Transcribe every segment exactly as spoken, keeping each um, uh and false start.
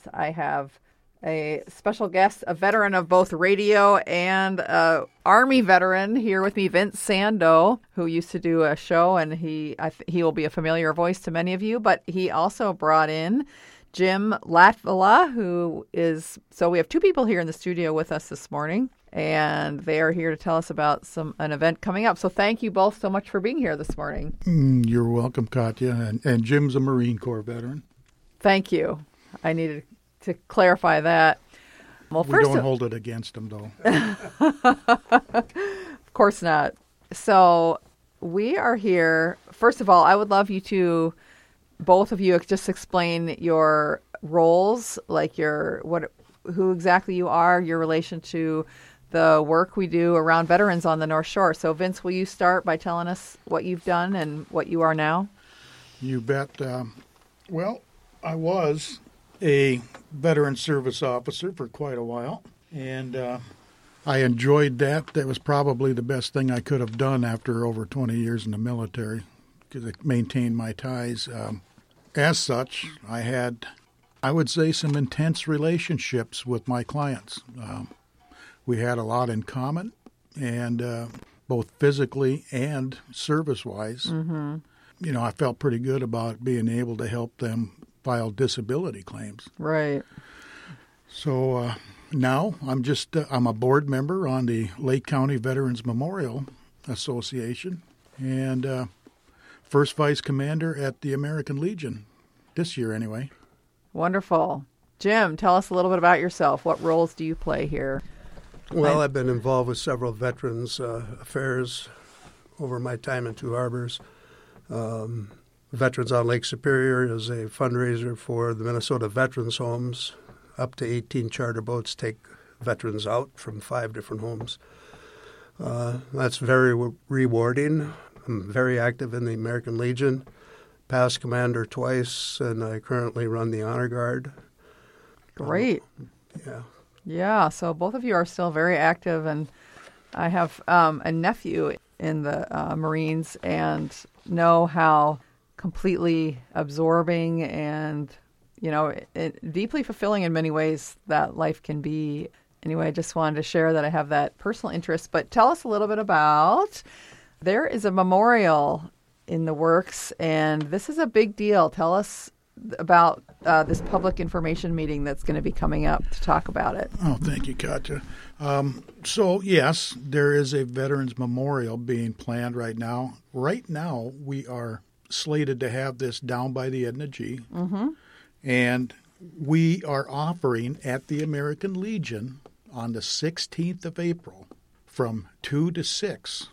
I have a special guest, a veteran of both radio and uh, Army veteran here with me, Vince Sando, who used to do a show, and he I th- he will be a familiar voice to many of you, but he also brought in Jim Latvala, who is, so we have two people here in the studio with us this morning, and they are here to tell us about some an event coming up. So thank you both so much for being here this morning. Mm, you're welcome, Katya, and, and Jim's a Marine Corps veteran. Thank you. I needed to clarify that. Well, we first don't of, hold it against them, though. Of course not. So we are here. First of all, I would love you to, both of you, just explain your roles, like your what, who exactly you are, your relation to the work we do around veterans on the North Shore. So, Vince, will you start by telling us what you've done and what you are now? You bet. Um, well, I was a veteran service officer for quite a while, and uh, I enjoyed that. That was probably the best thing I could have done after over twenty years in the military, because it maintained my ties. Um, as such, I had, I would say, some intense relationships with my clients. Um, we had a lot in common, and uh, both physically and service-wise. Mm-hmm. You know, I felt pretty good about being able to help them file disability claims. Right. So uh, now I'm just, uh, I'm a board member on the Lake County Veterans Memorial Association, and uh, first vice commander at the American Legion, this year anyway. Wonderful. Jim, tell us a little bit about yourself. What roles do you play here? Well, I- I've been involved with several veterans uh, affairs over my time in Two Harbors. Um, Veterans on Lake Superior is a fundraiser for the Minnesota Veterans Homes. Up to eighteen charter boats take veterans out from five different homes. Uh, that's very re- rewarding. I'm very active in the American Legion, past commander twice, and I currently run the Honor Guard. Great. Um, yeah. Yeah, so both of you are still very active, and I have um, a nephew in the uh, Marines and know how completely absorbing and, you know, it, it, deeply fulfilling in many ways that life can be. Anyway, I just wanted to share that I have that personal interest. But tell us a little bit about, there is a memorial in the works, and this is a big deal. Tell us about uh, this public information meeting that's going to be coming up to talk about it. Oh, thank you, Katya. Um, so, yes, there is a Veterans Memorial being planned right now. Right now, we are slated to have this down by the Edna G. Mm-hmm. And we are offering at the American Legion on the sixteenth of April from two to six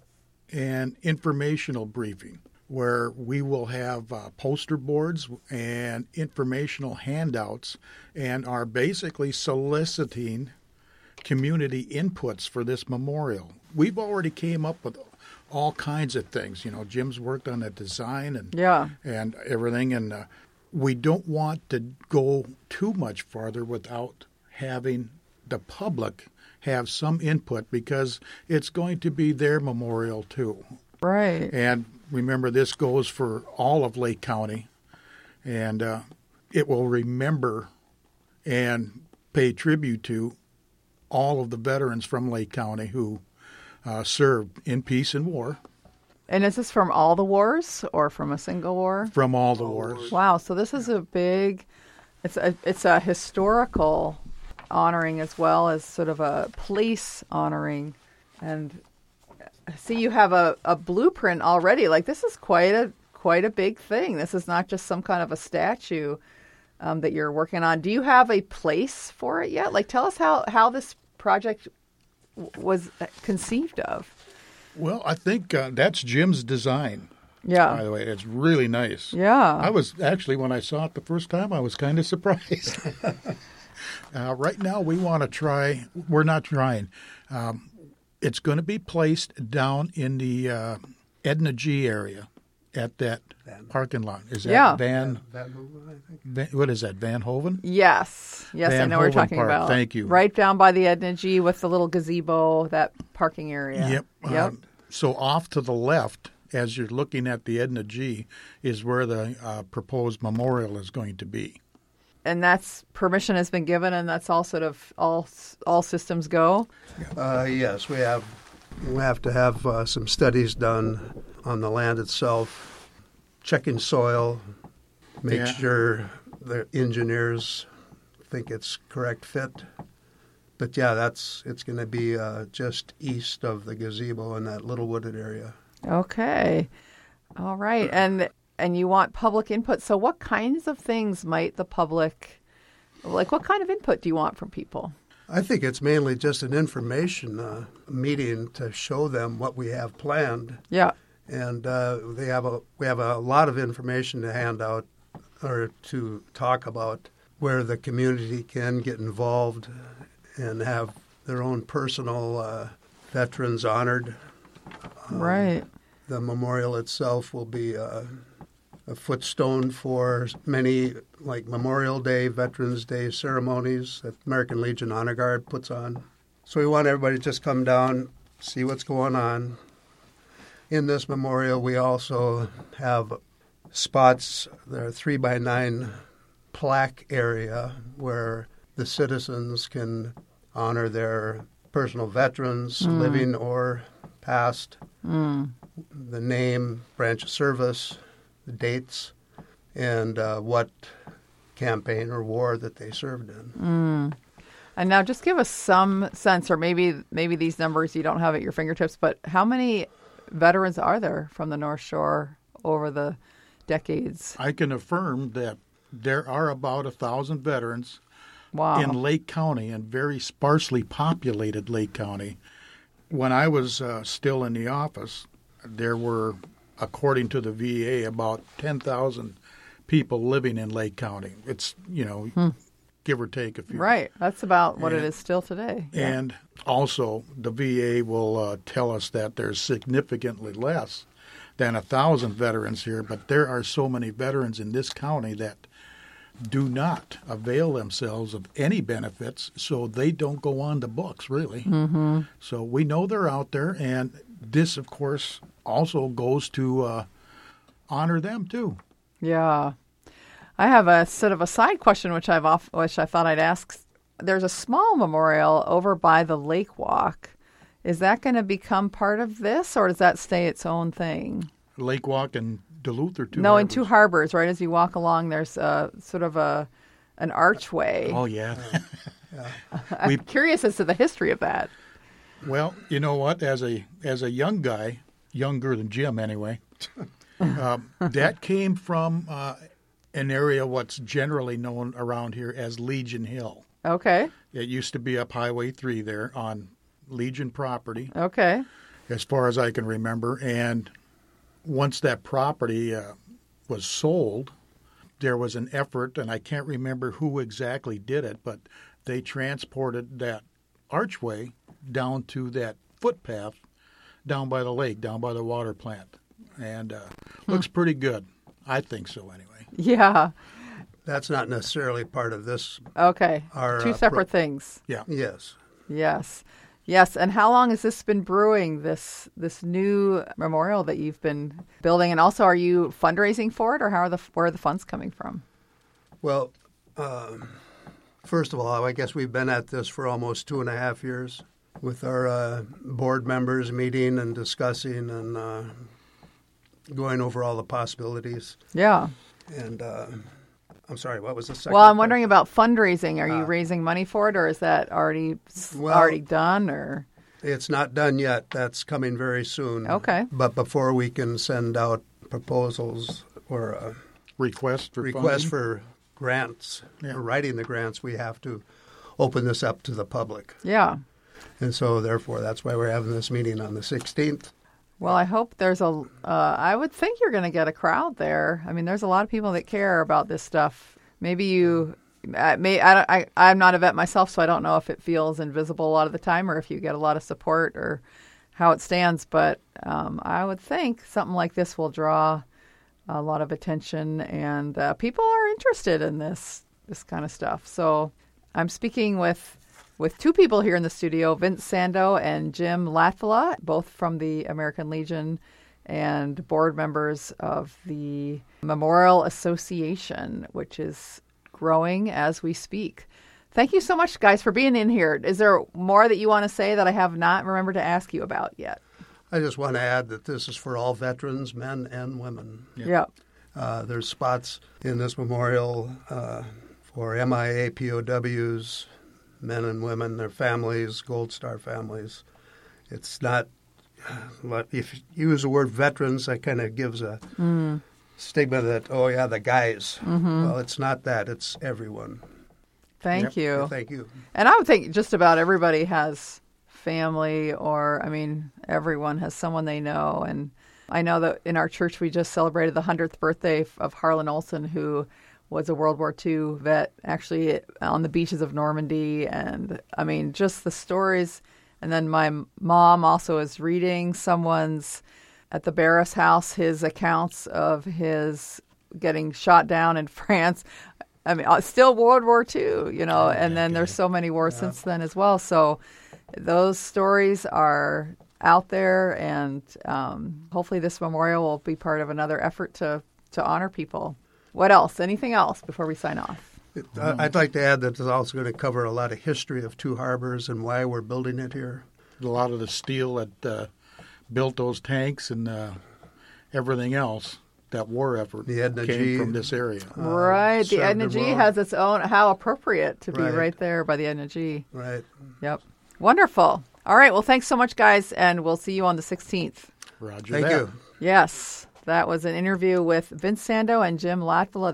an informational briefing where we will have uh, poster boards and informational handouts and are basically soliciting community inputs for this memorial. We've already came up with all kinds of things. You know, Jim's worked on the design and Yeah. and everything, and uh, we don't want to go too much farther without having the public have some input, because it's going to be their memorial too. Right. And remember, this goes for all of Lake County, and uh, it will remember and pay tribute to all of the veterans from Lake County who uh, served in peace and war. And is this from all the wars or from a single war? From all the wars. Wow, so this is a big, it's a, it's a historical honoring as well as sort of a place honoring. And see, you have a, a blueprint already. Like, this is quite a quite a big thing. This is not just some kind of a statue um, that you're working on. Do you have a place for it yet? Like, tell us how, how this project w- was conceived of. Well, I think uh, that's Jim's design. Yeah. By the way, it's really nice. Yeah. I was actually, when I saw it the first time, I was kind of surprised. uh, right now, we want to try, we're not trying. Um, it's going to be placed down in the uh, Edna G area at that Van. parking lot. Is that Yeah. Van, That movement, I think. Van, what is that, Van Hoven? Yes. Yes, I Van know what you're Hoven talking Park. about. Thank you. Right down by the Edna G with the little gazebo, that parking area. Yep. Yep. Um, so off to the left, as you're looking at the Edna G, is where the uh, proposed memorial is going to be. and that's permission has been given, and that's all sort of all all systems go. Uh, yes, we have we have to have uh, some studies done on the land itself, checking soil, make Yeah. sure the engineers think it's correct fit. But yeah, that's it's going to be uh, just east of the gazebo in that little wooded area. Okay, all right, and and you want public input. So, what kinds of things might the public, like, what kind of input do you want from people? I think it's mainly just an information uh, meeting to show them what we have planned, Yeah. and uh, they have a we have a lot of information to hand out or to talk about where the community can get involved and have their own personal uh, veterans honored. Um, Right. The memorial itself will be uh, a footstone for many, like Memorial Day, Veterans Day ceremonies that American Legion Honor Guard puts on. So we want everybody to just come down, see what's going on. In this memorial, we also have spots, there are three by nine plaque area where the citizens can honor their personal veterans, Mm. living or past, Mm. the name, branch of service, the dates, and uh, what campaign or war that they served in. Mm. And now, just give us some sense, or maybe maybe these numbers you don't have at your fingertips, but how many veterans are there from the North Shore over the decades? I can affirm that there are about a thousand veterans Wow. in Lake County, and very sparsely populated Lake County. When I was uh, still in the office, there were, according to the V A, about ten thousand people living in Lake County. It's, you know, Hmm. give or take a few. Right. That's about what it And- is still today. Yeah. And also, the V A will uh, tell us that there's significantly less than a thousand veterans here, but there are so many veterans in this county that do not avail themselves of any benefits, so they don't go on the books, really. Mm-hmm. So we know they're out there, and this, of course, also goes to uh, honor them, too. Yeah. I have a sort of a side question, which I've off, which I thought I'd ask. There's a small memorial over by the Lake Walk. Is that going to become part of this, or does that stay its own thing? Lake Walk and Duluth or two no, in harbors? Two Harbors, right? As you walk along, there's a sort of a an archway. Oh, yeah. I'm we- curious as to the history of that. Well, you know what? As a as a young guy, younger than Jim anyway, uh, that came from uh, an area what's generally known around here as Legion Hill. Okay. It used to be up Highway three there on Legion property, Okay. as far as I can remember. And once that property uh, was sold, there was an effort, and I can't remember who exactly did it, but they transported that archway down to that footpath down by the lake, down by the water plant. And uh, looks pretty good. I think so, anyway. Yeah. That's not necessarily part of this. Okay. Our, Two uh, separate pro- things. Yeah. Yes. Yes. Yes. And how long has this been brewing, this this new memorial that you've been building? And also, are you fundraising for it, or how are the where are the funds coming from? Well, um, first of all, I guess we've been at this for almost two and a half years with our uh, board members meeting and discussing and uh, going over all the possibilities. Yeah. And uh, I'm sorry, what was the second? Well, I'm part? wondering about fundraising. Are you Ah. raising money for it, or is that already Well- already done? Or It's not done yet. That's coming very soon. Okay. But before we can send out proposals or uh, Request for requests funding? for grants, Yeah. or writing the grants, we have to open this up to the public. yeah. And so, therefore, that's why we're having this meeting on the sixteenth. Well, I hope there's a. Uh, I would think you're going to get a crowd there. I mean, there's a lot of people that care about this stuff. Maybe you. I may. I, don't- I. I'm not a vet myself, so I don't know if it feels invisible a lot of the time, or if you get a lot of support, or how it stands. But um, I would think something like this will draw a lot of attention, and uh, people are interested in this this kind of stuff. So I'm speaking with. With two people here in the studio, Vince Sando and Jim Latvala, both from the American Legion and board members of the Memorial Association, which is growing as we speak. Thank you so much, guys, for being in here. Is there more that you want to say that I have not remembered to ask you about yet? I just want to add that this is for all veterans, men and women. Yeah. Yep. Uh, there's spots in this memorial uh, for M I A P O Ws, men and women, their families, Gold Star families. It's not, if you use the word veterans, that kind of gives a mm. stigma that, oh, yeah, the guys. Mm-hmm. Well, it's not that. It's everyone. Thank yep. you. Yeah, thank you. And I would think just about everybody has family, or, I mean, everyone has someone they know. And I know that in our church we just celebrated the hundredth birthday of Harlan Olson, who was a World War Two vet, actually on the beaches of Normandy. And, I mean, just the stories. And then my mom also is reading someone's, at the Barras house, his accounts of his getting shot down in France. I mean, still World War Two, you know, oh, and then there's so many wars yeah. since then as well. So those stories are out there, and um, hopefully this memorial will be part of another effort to, to honor people. What else? Anything else before we sign off? It, I'd like to add that it's also going to cover a lot of history of Two Harbors and why we're building it here. A lot of the steel that uh, built those tanks and uh, everything else. That war effort the Edna came G, from this area. Uh, right. The Edna G well. has its own, how appropriate to be right. right there by the Edna G. Right. Yep. Wonderful. All right. Well, thanks so much, guys, and we'll see you on the sixteenth. Roger Thank that. you. Yes. That was an interview with Vince Sando and Jim Latvala.